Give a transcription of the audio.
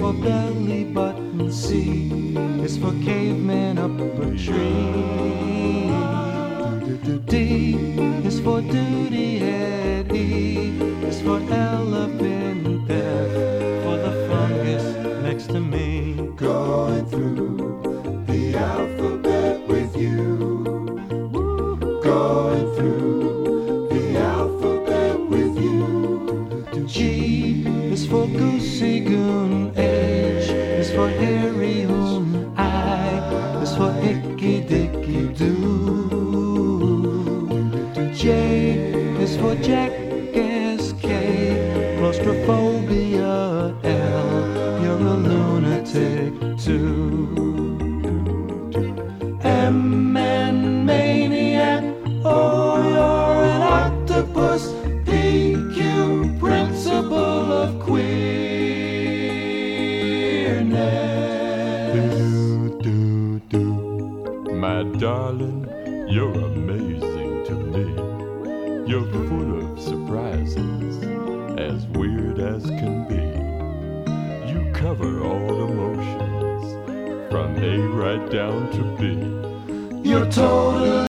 for belly button. C is for caveman up a tree. D is for duty head. E is for elephant. F for the fungus next to me. Going through the alphabet with you. Going through the alphabet with you. G is for goosey goon. H is for hairy hoon. I is for icky dicky doo. J is for jackass. K claustrophobia. L you're a lunatic too. M and maniac. O you're an octopus. P Q principle of queerness. My darling, you're amazing to me. You're full of surprises, as weird as can be. You cover all emotions, from A right down to B. You're totally